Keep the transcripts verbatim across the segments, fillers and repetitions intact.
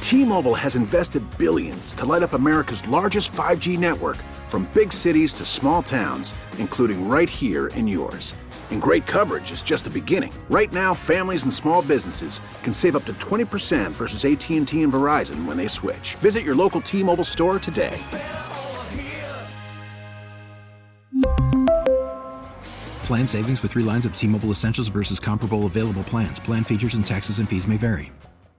T-Mobile has invested billions to light up America's largest five G network, from big cities to small towns, including right here in yours. And great coverage is just the beginning. Right now, families and small businesses can save up to twenty percent versus A T and T and Verizon when they switch. Visit your local T-Mobile store today. Plan savings with three lines of T-Mobile Essentials versus comparable available plans. Plan features and taxes and fees may vary.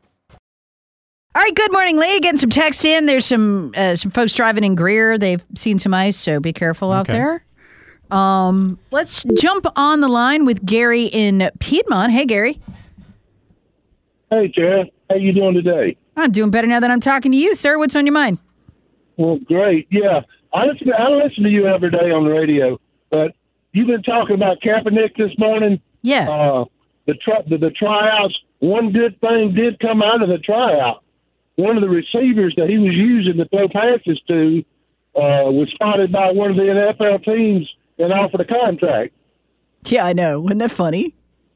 All right, good morning, Lee. Getting some text in. There's some uh, some folks driving in Greer. They've seen some ice, so be careful out Okay. there. Um, let's jump on the line with Gary in Piedmont. Hey, Gary. Hey, Chad. How you doing today? I'm doing better now that I'm talking to you, sir. What's on your mind? Well, great. Yeah, I listen. I listen to you every day on the radio, but you've been talking about Kaepernick this morning. Yeah. Uh, the, tri- the the tryouts. One good thing did come out of the tryout. One of the receivers that he was using to throw passes to uh, was spotted by one of the N F L teams and offered a contract. Yeah, I know. Wasn't that funny?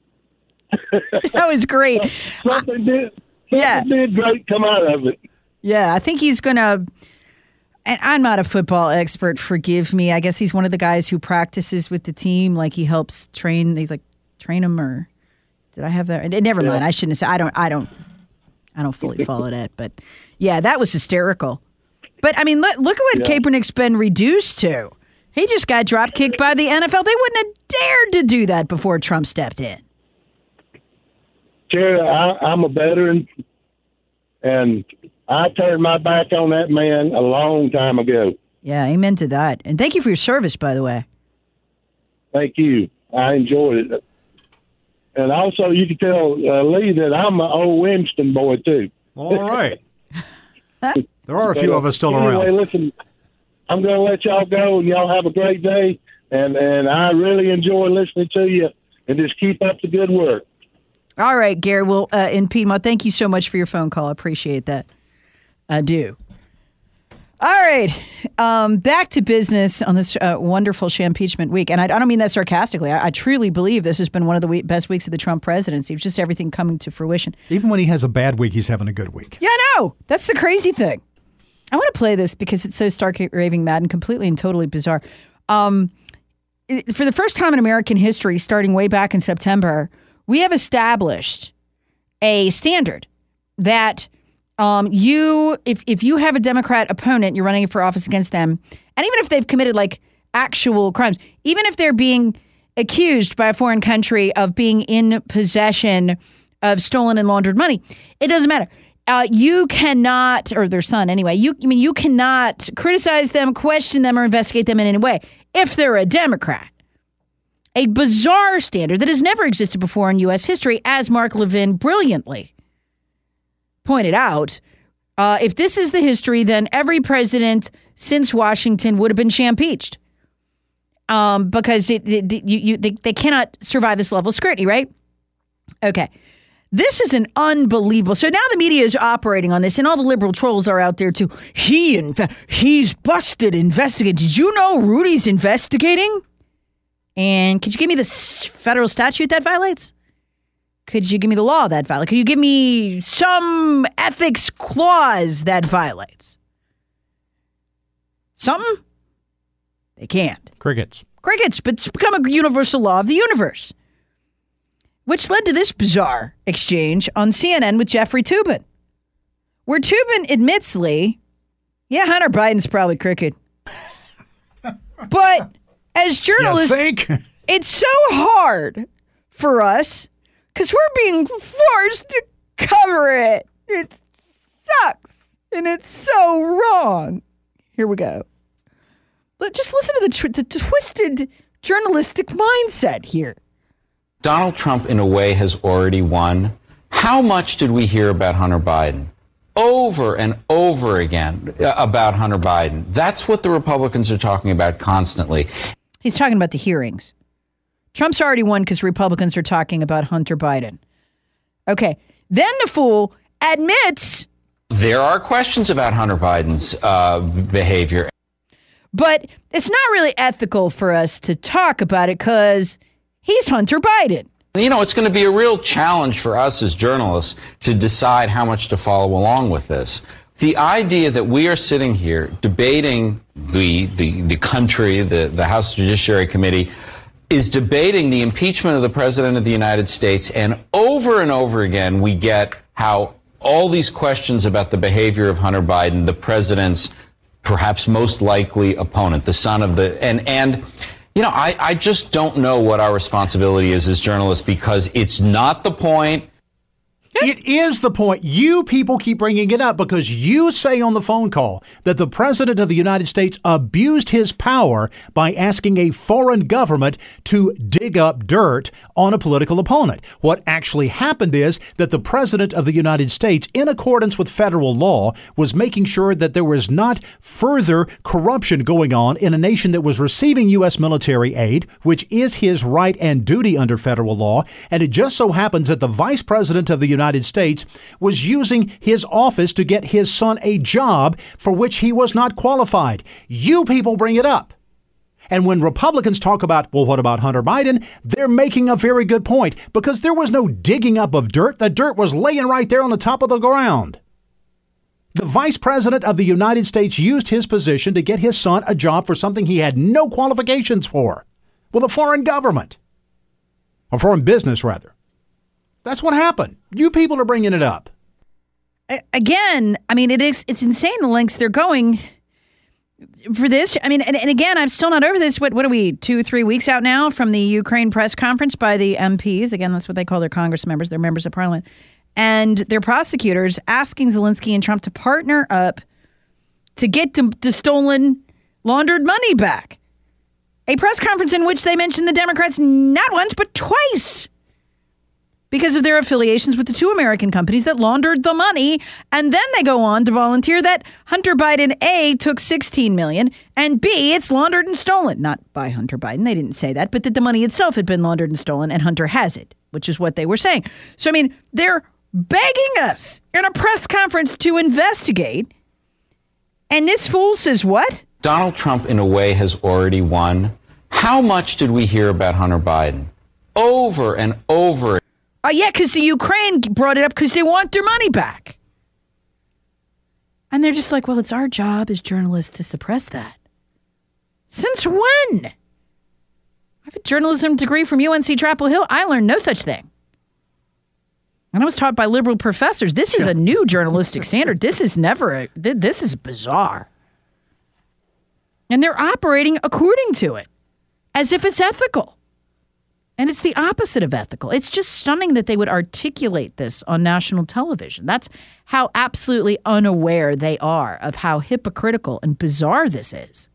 That was great. Something did. Something Yeah. did great come out of it. Yeah, I think he's going to, and I'm not a football expert, forgive me. I guess he's one of the guys who practices with the team. Like he helps train, he's like, train them or did I have that? Never mind. Yeah. I shouldn't say, I don't, I don't, I don't fully follow that. But yeah, that was hysterical. But I mean, look, look at what Yeah. Kaepernick's been reduced to. He just got drop kicked by the N F L. They wouldn't have dared to do that before Trump stepped in. Jerry, I, I'm a veteran, and I turned my back on that man a long time ago. Yeah, amen to that. And thank you for your service, by the way. Thank you. I enjoyed it. And also, you can tell uh, Lee that I'm an old Winston boy, too. All right. There are a few But, uh, of us still anyway, around. listen, I'm going to let y'all go, and y'all have a great day. And, and I really enjoy listening to you, and just keep up the good work. All right, Gary. Well, uh, in Piedmont, thank you so much for your phone call. I appreciate that. I do. All right. Um, back to business on this uh, wonderful Champeachment week. And I, I don't mean that sarcastically. I, I truly believe this has been one of the we- best weeks of the Trump presidency. It's just everything coming to fruition. Even when he has a bad week, he's having a good week. Yeah, I know. That's the crazy thing. I want to play this because it's so stark, raving mad, and completely and totally bizarre. Um, it- for the first time in American history, starting way back in September, we have established a standard that um, you, if if you have a Democrat opponent, you're running for office against them, and even if they've committed like actual crimes, even if they're being accused by a foreign country of being in possession of stolen and laundered money, it doesn't matter. Uh, you cannot, or their son anyway, you I mean, you cannot criticize them, question them, or investigate them in any way if they're a Democrat. A bizarre standard that has never existed before in U S history, as Mark Levin brilliantly pointed out. Uh, if this is the history, then every president since Washington would have been champeached. Um, because it, it, you, you, they, they cannot survive this level of scrutiny, right? Okay. This is an unbelievable. So now the media is operating on this, and all the liberal trolls are out there too. He, in fact, he's busted investigating. Did you know Rudy's investigating? And could you give me the s- federal statute that violates? Could you give me the law that violates? Could you give me some ethics clause that violates? Something? They can't. Crickets. Crickets, but it's become a universal law of the universe. Which led to this bizarre exchange on C N N with Jeffrey Toobin, where Toobin admits, Lee, yeah, Hunter Biden's probably crooked. But as journalists, You think? it's so hard for us because we're being forced to cover it. It sucks, and it's so wrong. Here we go. But just listen to the, tr- the twisted journalistic mindset here. Donald Trump, in a way, has already won. How much did we hear about Hunter Biden? Over and over again uh, about Hunter Biden. That's what the Republicans are talking about constantly. He's talking about the hearings. Trump's already won because Republicans are talking about Hunter Biden. Okay. Then the fool admits There are questions about Hunter Biden's uh, behavior. But it's not really ethical for us to talk about it because he's Hunter Biden. You know, it's going to be a real challenge for us as journalists to decide how much to follow along with this. The idea that we are sitting here debating the the, the country, the, the House Judiciary Committee, is debating the impeachment of the President of the United States, and over and over again we get how all these questions about the behavior of Hunter Biden, the President's perhaps most likely opponent, the son of the, and, and you know, I, I just don't know what our responsibility is as journalists, because it's not the point. It is the point. You people keep bringing it up because you say on the phone call that the President of the United States abused his power by asking a foreign government to dig up dirt on a political opponent. What actually happened is that the President of the United States, in accordance with federal law, was making sure that there was not further corruption going on in a nation that was receiving U S military aid, which is his right and duty under federal law. And it just so happens that the Vice President of the United United States was using his office to get his son a job for which he was not qualified. You people bring it up. And when Republicans talk about, well, what about Hunter Biden? They're making a very good point, because there was no digging up of dirt. The dirt was laying right there on the top of the ground. The Vice President of the United States used his position to get his son a job for something he had no qualifications for, with a foreign government, or foreign business, rather. That's what happened. You people are bringing it up. Again, I mean, it is, it's insane the lengths they're going for this. I mean, and, and again, I'm still not over this. What, what are we, two, three weeks out now from the Ukraine press conference by the M Ps? Again, that's what they call their Congress members. They're members of parliament. And their prosecutors asking Zelensky and Trump to partner up to get the, the stolen, laundered money back. A press conference in which they mentioned the Democrats not once, but twice, because of their affiliations with the two American companies that laundered the money. And then they go on to volunteer that Hunter Biden, A, took sixteen million dollars, and B, it's laundered and stolen. Not by Hunter Biden. They didn't say that, but that the money itself had been laundered and stolen, and Hunter has it, which is what they were saying. So, I mean, they're begging us in a press conference to investigate. And this fool says what? Donald Trump, in a way, has already won. How much did we hear about Hunter Biden? Over and over. Oh, yeah, because the Ukraine brought it up because they want their money back. And they're just like, well, it's our job as journalists to suppress that. Since when? I have a journalism degree from U N C Chapel Hill. I learned no such thing. And I was taught by liberal professors. This is a new journalistic standard. This is never, a, this is bizarre. And they're operating according to it, as if it's ethical. And it's the opposite of ethical. It's just stunning that they would articulate this on national television. That's how absolutely unaware they are of how hypocritical and bizarre this is.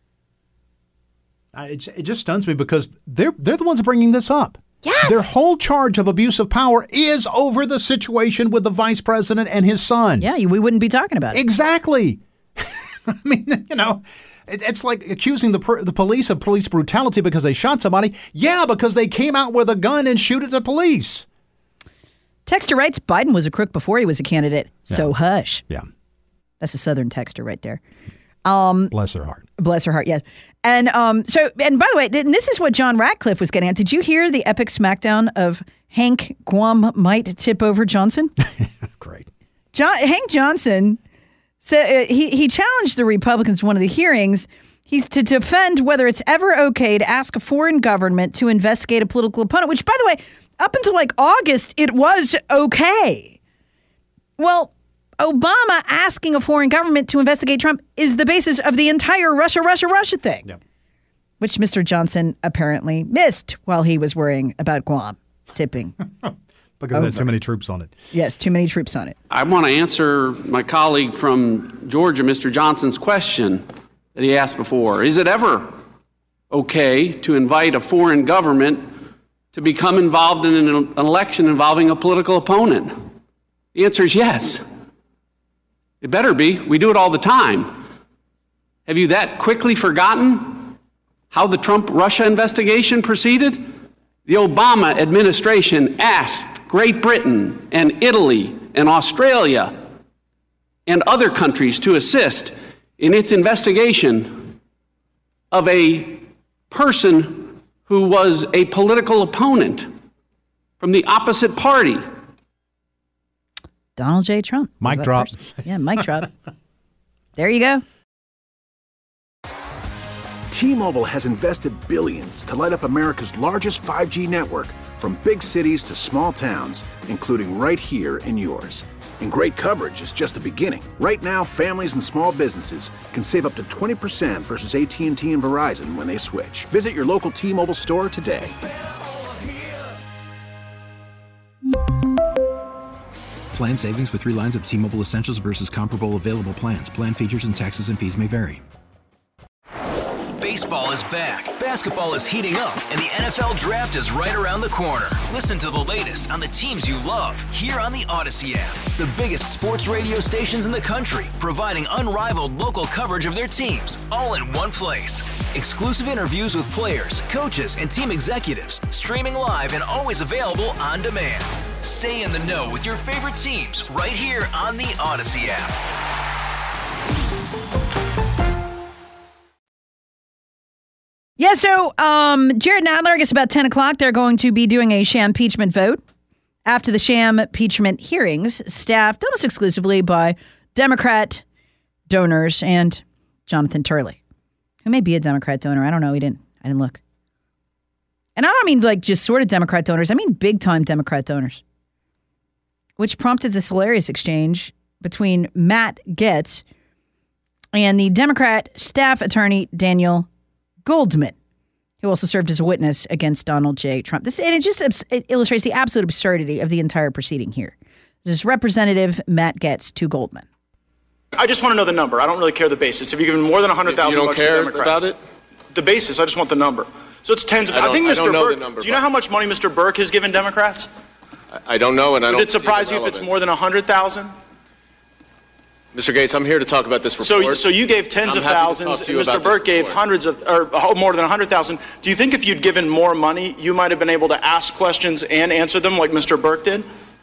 Uh, it, it just stuns me because they're they're the ones bringing this up. Yes. Their whole charge of abuse of power is over the situation with the vice president and his son. Yeah, we wouldn't be talking about it. Exactly. I mean, you know, it, it's like accusing the the police of police brutality because they shot somebody. Yeah, because they came out with a gun and shoot at the police. Texter writes, Biden was a crook before he was a candidate, so Yeah. hush. Yeah. That's a Southern texter right there. Um, Bless her heart. Bless her heart, yes. And um, so, and by the way, and this is what John Ratcliffe was getting at. Did you hear the epic smackdown of Hank Guam might tip over Johnson? Great. John, Hank Johnson said uh, he he challenged the Republicans in one of the hearings. He's to defend whether it's ever okay to ask a foreign government to investigate a political opponent. Which, by the way, up until like August, it was okay. Well, Obama asking a foreign government to investigate Trump is the basis of the entire Russia, Russia, Russia thing, Yep. which Mister Johnson apparently missed while he was worrying about Guam tipping. Because there are too many troops on it. Yes, too many troops on it. I want to answer my colleague from Georgia, Mister Johnson's question that he asked before. Is it ever okay to invite a foreign government to become involved in an, an election involving a political opponent? The answer is yes. It better be. We do it all the time. Have you that quickly forgotten how the Trump-Russia investigation proceeded? The Obama administration asked Great Britain and Italy and Australia and other countries to assist in its investigation of a person who was a political opponent from the opposite party. Donald J. Trump. Mic drop. Person? Yeah, mic drop. There you go. T-Mobile has invested billions to light up America's largest five G network, from big cities to small towns, including right here in yours. And great coverage is just the beginning. Right now, families and small businesses can save up to twenty percent versus A T and T and Verizon when they switch. Visit your local T-Mobile store today. Plan savings with three lines of T-Mobile Essentials versus comparable available plans. Plan features and taxes and fees may vary. Baseball is back, basketball is heating up, and the N F L Draft is right around the corner. Listen to the latest on the teams you love here on the Odyssey app. The biggest sports radio stations in the country, providing unrivaled local coverage of their teams, all in one place. Exclusive interviews with players, coaches, and team executives, streaming live and always available on demand. Stay in the know with your favorite teams right here on the Odyssey app. Yeah, so um, Jared Nadler, I guess about ten o'clock, they're going to be doing a sham impeachment vote. After the sham impeachment hearings, staffed almost exclusively by Democrat donors and Jonathan Turley, who may be a Democrat donor. I don't know. He didn't. I didn't look. And I don't mean like just sort of Democrat donors. I mean big-time Democrat donors, which prompted this hilarious exchange between Matt Gaetz and the Democrat staff attorney Daniel Goldman, who also served as a witness against Donald J. Trump. This and it just it illustrates the absolute absurdity of the entire proceeding here. This is Representative Matt Gaetz to Goldman. I just want to know the number. I don't really care the basis. Have you given more than one hundred thousand bucks to Democrats? About it? The basis. I just want the number. So it's tens of. I, I think Mister I don't know Burke. the number, do you know how much money Mister Burke has given Democrats? I, I don't know, and I Would don't. it surprise you if it's more than one hundred thousand? Mister Gaetz, I'm here to talk about this report. So, so you gave tens I'm of thousands, and Mister Burke gave hundreds of, or more than one hundred thousand. Do you think if you'd given more money, you might have been able to ask questions and answer them like Mister Burke did?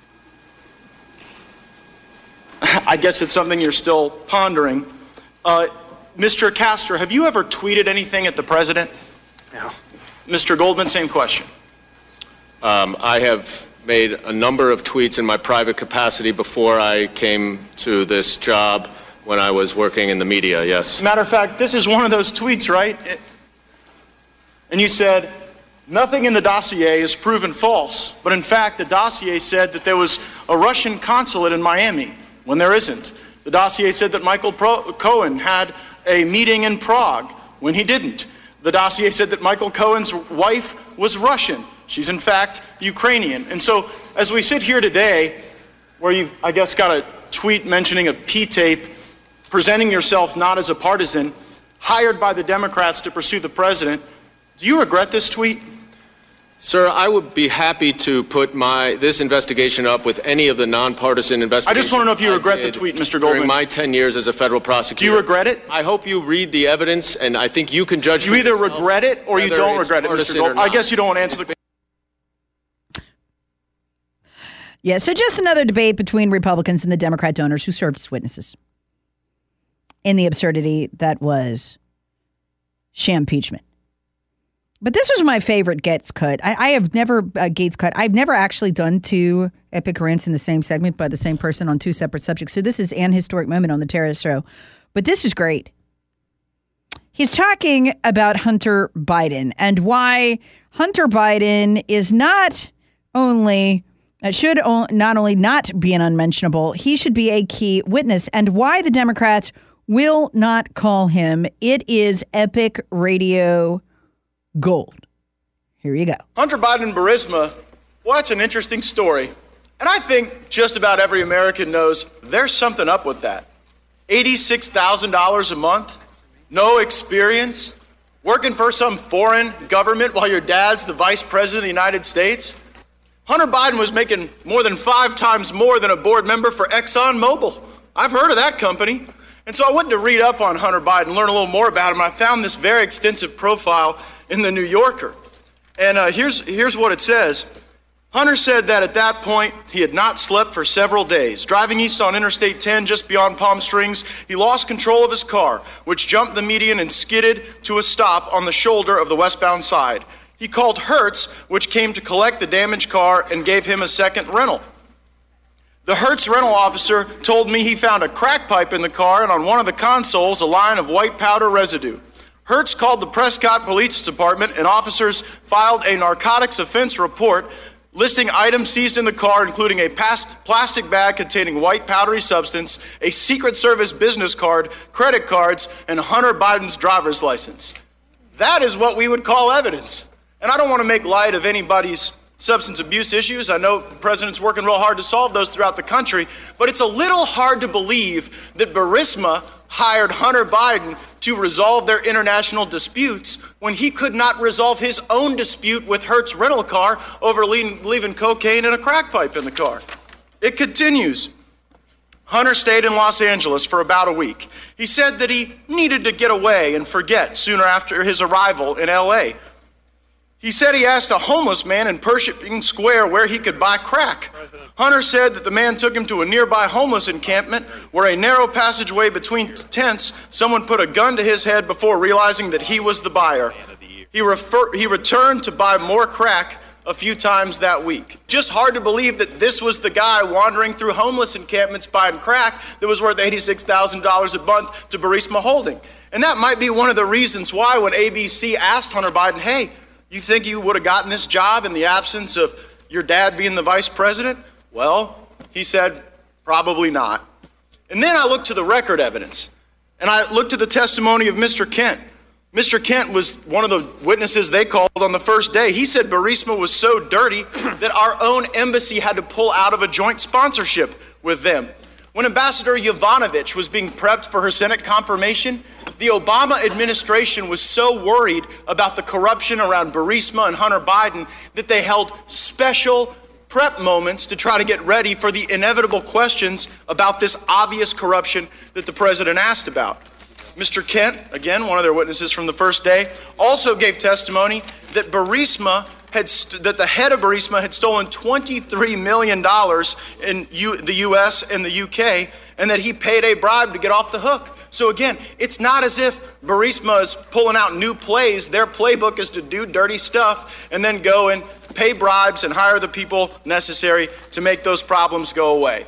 I guess it's something you're still pondering. Uh, Mister Castor, have you ever tweeted anything at the president? No. Mister Goldman, same question. Um, I have made a number of tweets in my private capacity before I came to this job when I was working in the media, yes. Matter of fact, this is one of those tweets, right? It, and you said, nothing in the dossier is proven false, but in fact, the dossier said that there was a Russian consulate in Miami, when there isn't. The dossier said that Michael Pro- Cohen had a meeting in Prague, when he didn't. The dossier said that Michael Cohen's wife was Russian. She's, in fact, Ukrainian. And so, as we sit here today, where you've, I guess, got a tweet mentioning a P-tape, presenting yourself not as a partisan, hired by the Democrats to pursue the president, do you regret this tweet? Sir, I would be happy to put my this investigation up with any of the nonpartisan investigations. I just want to know if you regret the tweet, Mister Goldman. During my ten years as a federal prosecutor. Do you regret it? I hope you read the evidence, and I think you can judge. You either regret it or you don't regret it, Mister Goldman. I guess you don't want to answer the question. Yeah, so just another debate between Republicans and the Democrat donors who served as witnesses in the absurdity that was sham impeachment. But this was my favorite Gaetz cut. I, I have never, uh, Gaetz cut, I've never actually done two epic rants in the same segment by the same person on two separate subjects. So this is an historic moment on the Terrace Show. But this is great. He's talking about Hunter Biden and why Hunter Biden is not only... It should not only not be an unmentionable, he should be a key witness. And why the Democrats will not call him. It is epic radio gold. Here you go. Hunter Biden Burisma, well, that's an interesting story. And I think just about every American knows there's something up with that. eighty-six thousand dollars a month, no experience, working for some foreign government while your dad's the vice president of the United States. Hunter Biden was making more than five times more than a board member for ExxonMobil. I've heard of that company. And so I went to read up on Hunter Biden, learn a little more about him, and I found this very extensive profile in the New Yorker. And uh, here's, here's what it says. Hunter said that at that point, he had not slept for several days. Driving east on Interstate ten, just beyond Palm Springs, he lost control of his car, which jumped the median and skidded to a stop on the shoulder of the westbound side. He called Hertz, which came to collect the damaged car and gave him a second rental. The Hertz rental officer told me he found a crack pipe in the car and on one of the consoles a line of white powder residue. Hertz called the Prescott Police Department and officers filed a narcotics offense report listing items seized in the car, including a past plastic bag containing white powdery substance, a Secret Service business card, credit cards, and Hunter Biden's driver's license. That is what we would call evidence. And I don't want to make light of anybody's substance abuse issues. I know the president's working real hard to solve those throughout the country, but it's a little hard to believe that Burisma hired Hunter Biden to resolve their international disputes when he could not resolve his own dispute with Hertz rental car over leaving, leaving cocaine and a crack pipe in the car. It continues. Hunter stayed in Los Angeles for about a week. He said that he needed to get away and forget sooner after his arrival in L A. He said he asked a homeless man in Pershing Square where he could buy crack. Hunter said that the man took him to a nearby homeless encampment where a narrow passageway between tents, someone put a gun to his head before realizing that he was the buyer. He, refer- he returned to buy more crack a few times that week. Just hard to believe that this was the guy wandering through homeless encampments buying crack that was worth eighty-six thousand dollars a month to Burisma Holding. And that might be one of the reasons why when A B C asked Hunter Biden, hey, you think you would have gotten this job in the absence of your dad being the vice president? Well, he said, probably not. And then I looked to the record evidence, and I looked at the testimony of Mister Kent. Mister Kent was one of the witnesses they called on the first day. He said Burisma was so dirty that our own embassy had to pull out of a joint sponsorship with them. When Ambassador Yovanovitch was being prepped for her Senate confirmation, the Obama administration was so worried about the corruption around Burisma and Hunter Biden that they held special prep moments to try to get ready for the inevitable questions about this obvious corruption that the president asked about. Mister Kent, again, one of their witnesses from the first day, also gave testimony that Burisma had st- that the head of Burisma had stolen twenty-three million dollars in U- the U S and the U K, and that he paid a bribe to get off the hook. So again, it's not as if Burisma is pulling out new plays. Their playbook is to do dirty stuff and then go and pay bribes and hire the people necessary to make those problems go away.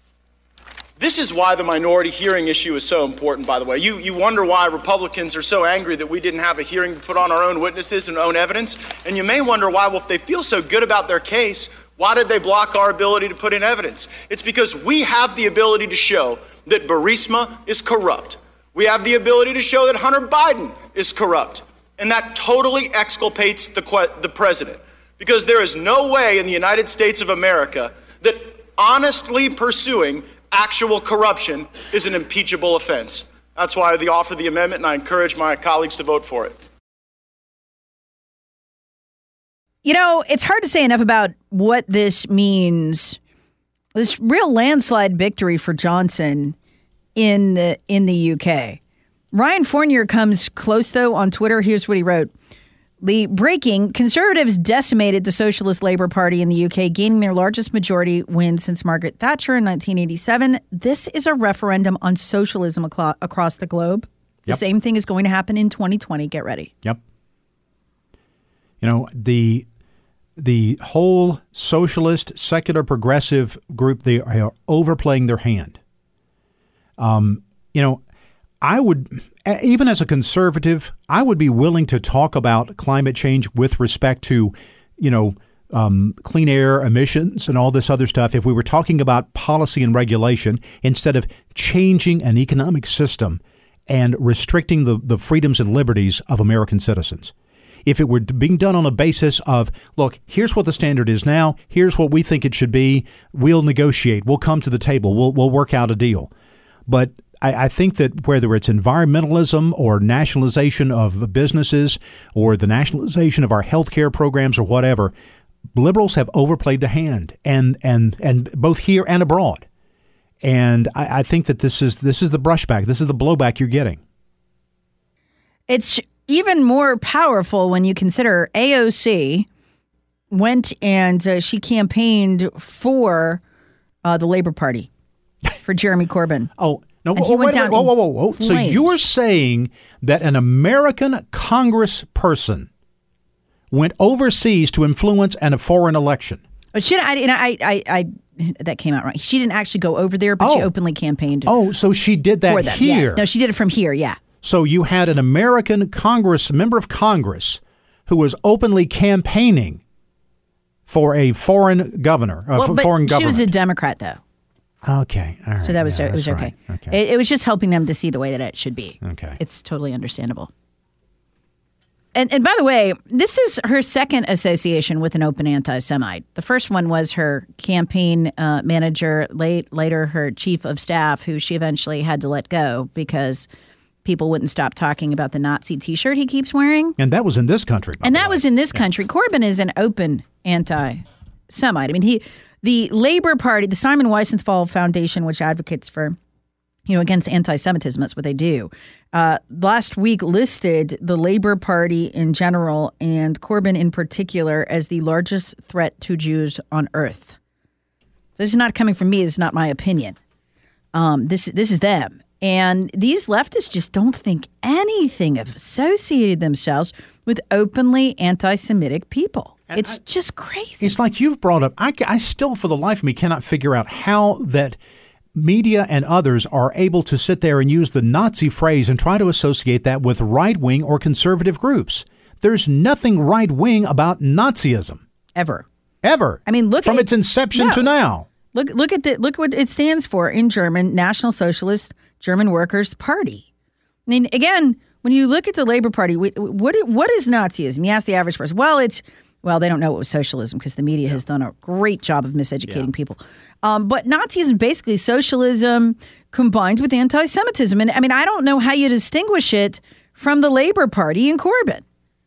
This is why the minority hearing issue is so important, by the way. You you wonder why Republicans are so angry that we didn't have a hearing to put on our own witnesses and own evidence. And you may wonder why, well, if they feel so good about their case, why did they block our ability to put in evidence? It's because we have the ability to show that Burisma is corrupt. We have the ability to show that Hunter Biden is corrupt. And that totally exculpates the, the president. Because there is no way in the United States of America that honestly pursuing actual corruption is an impeachable offense. That's why I offer the amendment, and I encourage my colleagues to vote for it. You know, it's hard to say enough about what this means. This real landslide victory for Johnson in the in the U K. Ryan Fournier comes close, though, on Twitter. Here's what he wrote. The breaking, Conservatives decimated the Socialist Labour Party in the U K, gaining their largest majority win since Margaret Thatcher in nineteen eighty-seven. This is a referendum on socialism aclo- across the globe. Yep. The same thing is going to happen in twenty twenty. Get ready. Yep. You know, the the whole socialist, secular, progressive group, they are overplaying their hand. Um, you know, I would, even as a conservative, I would be willing to talk about climate change with respect to, you know, um, clean air emissions and all this other stuff if we were talking about policy and regulation instead of changing an economic system and restricting the, the freedoms and liberties of American citizens. If it were being done on a basis of, look, here's what the standard is now, here's what we think it should be, we'll negotiate, we'll come to the table, we'll we'll work out a deal. But I, I think that whether it's environmentalism or nationalization of businesses or the nationalization of our healthcare programs or whatever, liberals have overplayed the hand, and and and both here and abroad. And I, I think that this is this is the brushback, this is the blowback you're getting. It's even more powerful when you consider A O C went and uh, she campaigned for uh, the Labor Party, for Jeremy Corbyn. Oh, no, and whoa, he went wait, down whoa, whoa, whoa, whoa. in So flames. you're saying that an American congressperson went overseas to influence an, a foreign election. But she, I, you know, I, I, I, that came out right. She didn't actually go over there, but oh. she openly campaigned. Oh, so she did that for them. here? Yes. No, she did it from here. Yeah. So you had an American Congress member of Congress who was openly campaigning for a foreign governor, a well, f- but foreign government. She was a Democrat, though. Okay, all right. So that was yeah, it was okay. Right. okay. It, it was just helping them to see the way that it should be. Okay, it's totally understandable. And and by the way, this is her second association with an open anti-Semite. The first one was her campaign uh, manager, late later her chief of staff, who she eventually had to let go because people wouldn't stop talking about the Nazi T-shirt he keeps wearing. And that was in this country. And that was in this country. Yeah. Corbyn is an open anti-Semite. I mean, he, the Labor Party, the Simon Wiesenthal Foundation, which advocates for, you know, against anti-Semitism, that's what they do, uh, last week listed the Labor Party in general and Corbyn in particular as the largest threat to Jews on earth. This is not coming from me. This is not my opinion. Um, this, this is them. And these leftists just don't think anything of associated themselves with openly anti-Semitic people. And it's I, just crazy. It's like you've brought up, I, I still, for the life of me, cannot figure out how that media and others are able to sit there and use the Nazi phrase and try to associate that with right-wing or conservative groups. There's nothing right-wing about Nazism. Ever. Ever. I mean, look From at its inception no. to now. Look look at the look what it stands for in German, National Socialist German Workers' Party. I mean, again, when you look at the Labor Party, what what is Nazism? You ask the average person. Well, it's well, they don't know what was socialism because the media yeah. has done a great job of miseducating yeah. people. Um, but Nazism is basically socialism combined with anti-Semitism, and I mean, I don't know how you distinguish it from the Labor Party and Corbyn.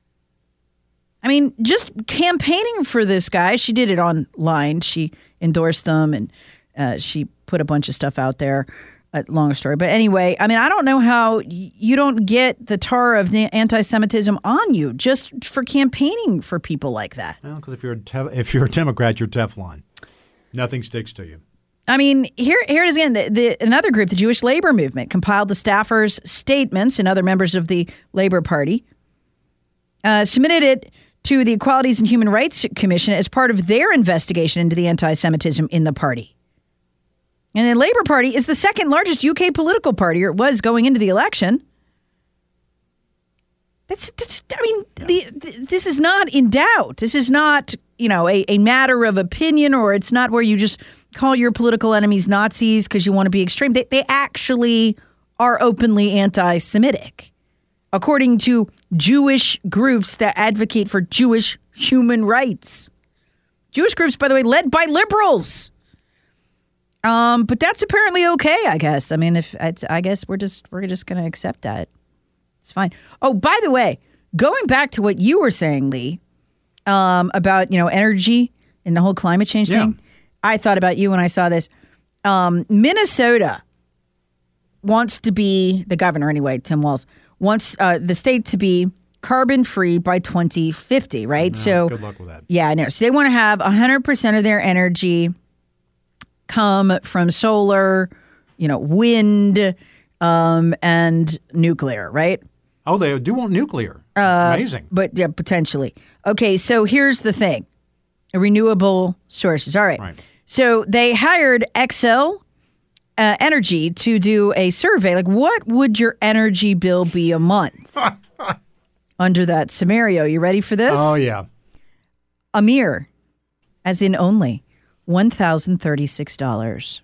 I mean, just campaigning for this guy, she did it online. She endorsed them and uh, she put a bunch of stuff out there. Uh, long story. But anyway, I mean, I don't know how y- you don't get the tar of anti-Semitism on you just for campaigning for people like that. Well, because if you're, a te- if you're a Democrat, you're Teflon. Nothing sticks to you. I mean, here, here it is again. The, the, another group, the Jewish Labor Movement, compiled the staffers' statements and other members of the Labor Party, uh, submitted it to the Equalities and Human Rights Commission as part of their investigation into the anti-Semitism in the party. And the Labor Party is the second largest U K political party, or it was going into the election. That's, that's I mean, yeah. the, the, this is not in doubt. This is not, you know, a, a matter of opinion, or it's not where you just call your political enemies Nazis because you want to be extreme. They, they actually are openly anti-Semitic, according to Jewish groups that advocate for Jewish human rights. Jewish groups, by the way, led by liberals. Um, but that's apparently okay, I guess. I mean, if it's, I guess we're just we're just going to accept that. It's fine. Oh, by the way, going back to what you were saying, Lee, um, about, you know, energy and the whole climate change yeah. thing, I thought about you when I saw this. Um, Minnesota wants to be, the governor anyway, Tim Walz, wants uh, the state to be carbon-free by twenty fifty, right? No, so good luck with that. Yeah, I know. So they want to have one hundred percent of their energy come from solar, you know, wind, um, and nuclear, right? Oh, they do want nuclear. Uh, Amazing. But yeah, potentially. Okay, so here's the thing. Renewable sources. All right. Right. So they hired Xcel uh, Energy to do a survey. Like, what would your energy bill be a month under that scenario? You ready for this? Oh, yeah. A mere, as in only, one thousand thirty-six dollars.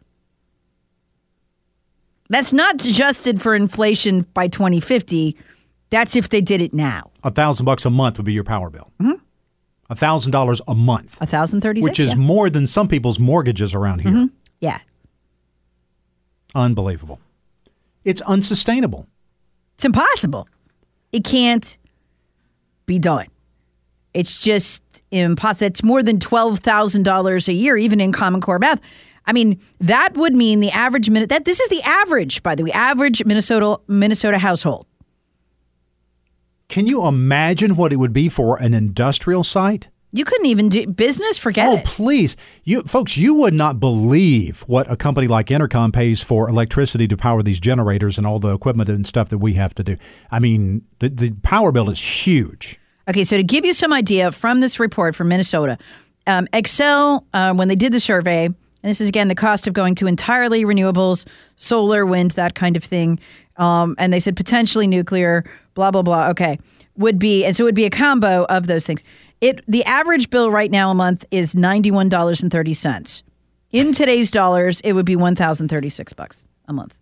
That's not adjusted for inflation by twenty fifty. That's if they did it now. A thousand bucks a month would be your power bill. Mm-hmm. A thousand dollars a month. A thousand thirty-six, which is yeah. more than some people's mortgages around here. Mm-hmm. Yeah. Unbelievable. It's unsustainable. It's impossible. It can't be done. It's just impossible. It's more than twelve thousand dollars a year, even in Common Core math. I mean, that would mean the average minute that this is the average, by the way, average Minnesota Minnesota household. Can you imagine what it would be for an industrial site? You couldn't even do business, forget oh, it. Oh, please. You folks, you would not believe what a company like Intercom pays for electricity to power these generators and all the equipment and stuff that we have to do. I mean, the, the power bill is huge. Okay, so to give you some idea from this report from Minnesota, um, Xcel, uh, when they did the survey, and this is, again, the cost of going to entirely renewables, solar, wind, that kind of thing, um, and they said potentially nuclear, blah, blah, blah, okay, would be, and so it would be a combo of those things. It The average bill right now a month is ninety-one dollars and thirty cents. In today's dollars, it would be one thousand thirty-six bucks a month.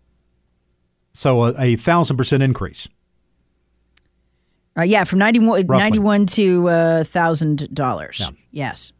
So a, a thousand percent increase. Uh, yeah, from ninety-one, Roughly. ninety-one to uh, one thousand dollars. Yeah. Yes.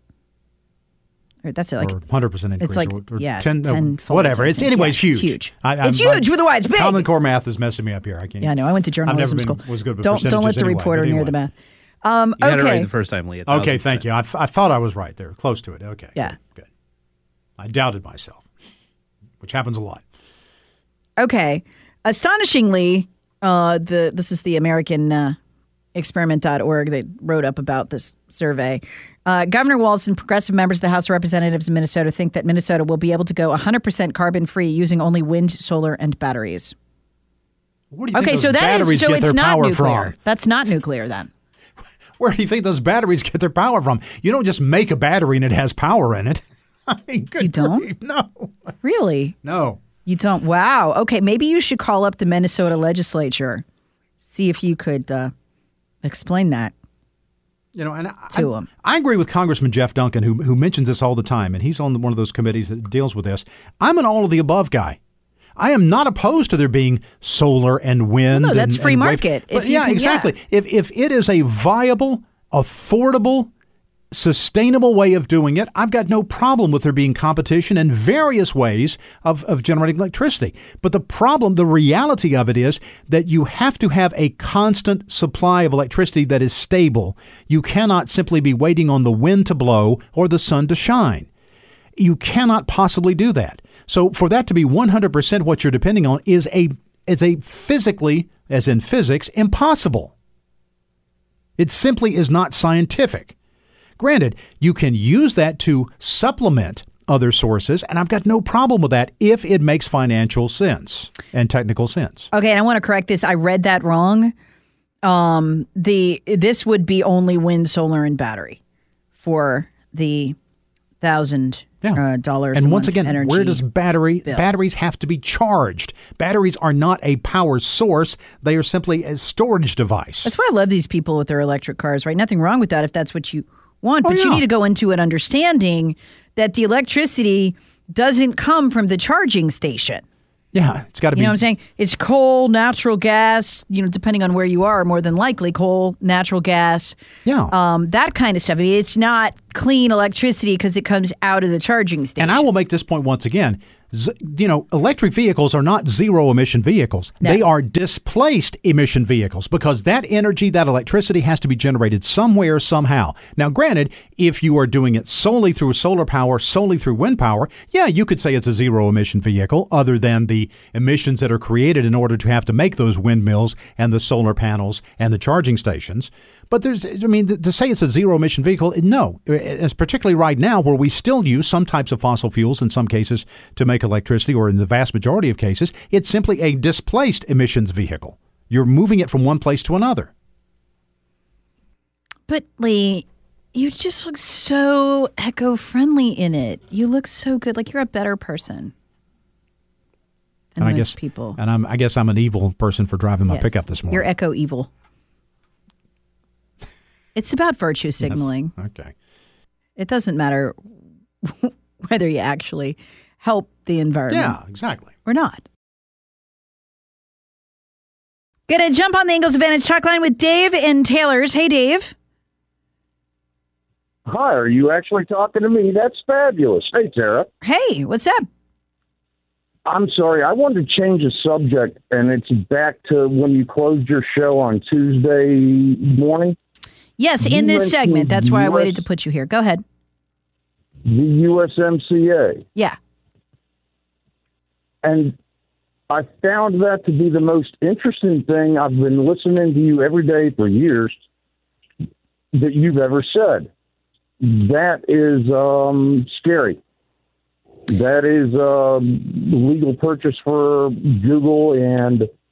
Or that's it, like or one hundred percent increase. It's like, or, or yeah, ten, ten uh, whatever. It's anyways yeah, huge. It's huge. I, it's I'm, huge I'm, with the Y. It's big. Common Core math is messing me up here. I can't. Yeah, I know. I went to journalism I've never school. been, was good with don't don't let the percentages reporter anyway, near but the anyway. math. Um, You okay. had it right the first time, Lee. Okay, thank you. I, th- I thought I was right there, close to it. Okay. Yeah. Good. I doubted myself, which happens a lot. Okay. Astonishingly, uh, the this is the American uh, experiment dot org. They wrote up about this survey. Uh, Governor Walz and progressive members of the House of Representatives in Minnesota think that Minnesota will be able to go one hundred percent carbon-free using only wind, solar, and batteries. Where do you Okay, think so those that batteries is so get it's their not power nuclear. from? That's not nuclear then. Where do you think those batteries get their power from? You don't just make a battery and it has power in it. I mean, good You don't? grief, no. Really? No. You don't? Wow. Okay, maybe you should call up the Minnesota legislature, see if you could uh, explain that. You know, and to I, him. I agree with Congressman Jeff Duncan, who who mentions this all the time, and he's on one of those committees that deals with this. I'm an all of the above guy. I am not opposed to there being solar and wind. Well, no, that's and, free and wave- market. But If you yeah, can- exactly. yeah. If if it is a viable, affordable, sustainable way of doing it, I've got no problem with there being competition and various ways of, of generating electricity. But the problem, the reality of it is that you have to have a constant supply of electricity that is stable. You cannot simply be waiting on the wind to blow or the sun to shine. You cannot possibly do that. So for that to be one hundred percent what you're depending on is a is a physically, as in physics, impossible. It simply is not scientific. Granted, you can use that to supplement other sources, and I've got no problem with that if it makes financial sense and technical sense. Okay, and I want to correct this. I read that wrong. Um, the this would be only wind, solar, and battery for the thousand uh, dollars. And a once month again, energy where does battery bill. batteries have to be charged? Batteries are not a power source; they are simply a storage device. That's why I love these people with their electric cars. Right, nothing wrong with that if that's what you want, Oh, but you yeah. need to go into it understanding that the electricity doesn't come from the charging station. Yeah, it's got to You be. know what I'm saying? It's coal, natural gas, you know, depending on where you are, more than likely coal, natural gas. Yeah. Um, that kind of stuff. I mean, it's not clean electricity because it comes out of the charging station. And I will make this point once again. Z- you know, electric vehicles are not zero emission vehicles. No. They are displaced emission vehicles because that energy, that electricity has to be generated somewhere, somehow. Now, granted, if you are doing it solely through solar power, solely through wind power, yeah, you could say it's a zero emission vehicle other than the emissions that are created in order to have to make those windmills and the solar panels and the charging stations. But there's, I mean, th- to say it's a zero emission vehicle, no. It's particularly right now where we still use some types of fossil fuels in some cases to make electricity, or in the vast majority of cases, it's simply a displaced emissions vehicle. You're moving it from one place to another. But Lee, you just look so eco-friendly in it. You look so good. Like you're a better person than And I most guess people. And I'm, I guess I'm an evil person for driving my Yes. pickup this morning. You're eco-evil. It's about virtue signaling. Yes. Okay. It doesn't matter whether you actually help the environment. Yeah, exactly. Or not. Gonna jump on the Ingles Advantage talk line with Dave in Taylor's. Hey, Dave. Hi, are you actually talking to me? That's fabulous. Hey, Tara. Hey, what's up? I'm sorry. I wanted to change the subject, and it's back to when you closed your show on Tuesday morning. Yes, You in this mentioned segment. That's why I U S waited to put you here. Go ahead. The U S M C A. Yeah. And I found that to be the most interesting thing. I've been listening to you every day for years that you've ever said. That is um, scary. That is um, legal purchase for Google, and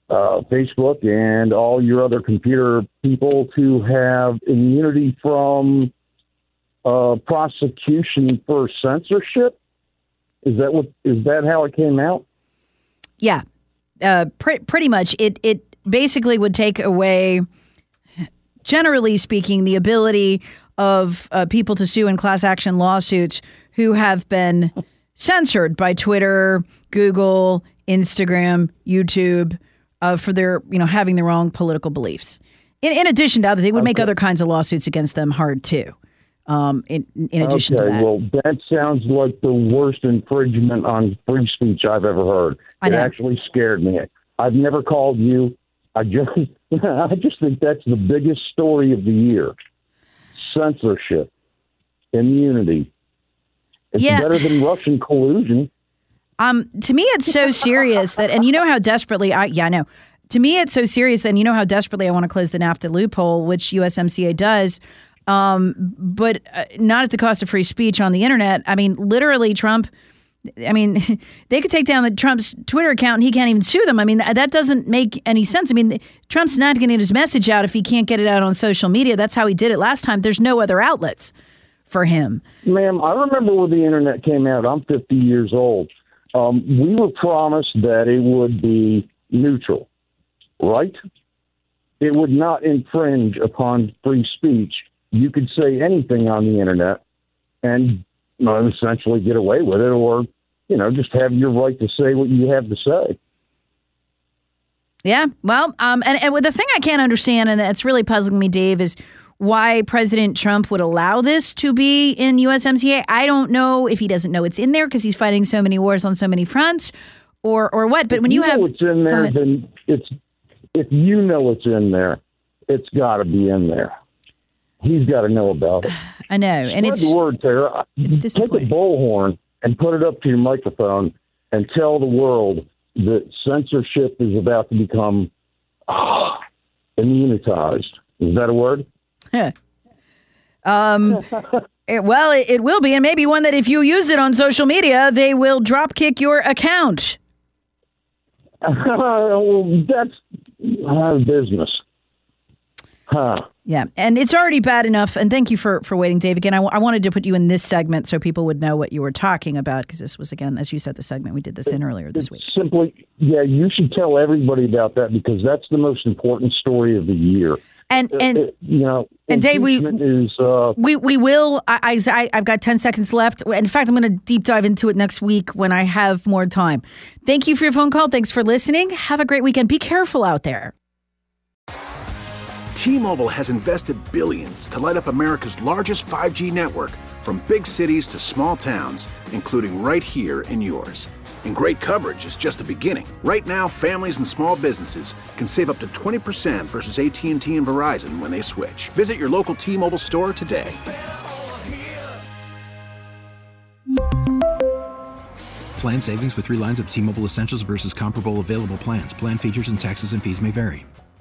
uh, Facebook and all your other computer people to have immunity from uh, prosecution for censorship? Is that what? Is that how it came out? Yeah, uh, pre- pretty much. It it basically would take away, generally speaking, the ability of uh, people to sue in class action lawsuits who have been censored by Twitter, Google, Instagram, YouTube uh, for their, you know, having the wrong political beliefs. In, in addition to other, they would okay. make other kinds of lawsuits against them hard too. Um, in, in addition okay, to that. Well, that sounds like the worst infringement on free speech I've ever heard. I know. It actually scared me. I've never called you. I just, I just think that's the biggest story of the year. Censorship, immunity. It's yeah. better than Russian collusion. Um, to me, it's so serious that, and you know how desperately I, yeah, I know. To me, it's so serious, and you know how desperately I want to close the NAFTA loophole, which U S M C A does, um, but uh, not at the cost of free speech on the internet. I mean, literally, Trump. I mean, they could take down the Trump's Twitter account and he can't even sue them. I mean, that doesn't make any sense. I mean, Trump's not going to get his message out if he can't get it out on social media. That's how he did it last time. There's no other outlets for him. Ma'am, I remember when the internet came out. I'm fifty years old. Um, we were promised that it would be neutral, right? It would not infringe upon free speech. You could say anything on the internet and you know, essentially get away with it, or, you know, just have your right to say what you have to say. Yeah, well, um, and, and the thing I can't understand, and that's really puzzling me, Dave, is why President Trump would allow this to be in U S M C A. I don't know if he doesn't know it's in there because he's fighting so many wars on so many fronts, or or what. But if when you, you know have it's in there, then it's if you know it's in there, it's got to be in there. He's got to know about it. I know, and Spread it's the word, Tara. It's Take a bullhorn and put it up to your microphone and tell the world that censorship is about to become ah, immunized. Is that a word? um, it, well, it, it will be, and maybe one that if you use it on social media, they will drop kick your account. Well, that's our business. Huh. Yeah, and it's already bad enough. And thank you for, for waiting, Dave. Again, I, w- I wanted to put you in this segment so people would know what you were talking about, because this was, again, as you said, the segment we did this in earlier this it's week. Simply, yeah, you should tell everybody about that, because that's the most important story of the year. And and it, you know, and Dave, we is, uh, we we will. I, I I've got ten seconds left. In fact, I'm going to deep dive into it next week when I have more time. Thank you for your phone call. Thanks for listening. Have a great weekend. Be careful out there. T-Mobile has invested billions to light up America's largest five G network, from big cities to small towns, including right here in yours. And great coverage is just the beginning. Right now, families and small businesses can save up to twenty percent versus A T and T and Verizon when they switch. Visit your local T-Mobile store today. Plan savings with three lines of T-Mobile Essentials versus comparable available plans. Plan features and taxes and fees may vary.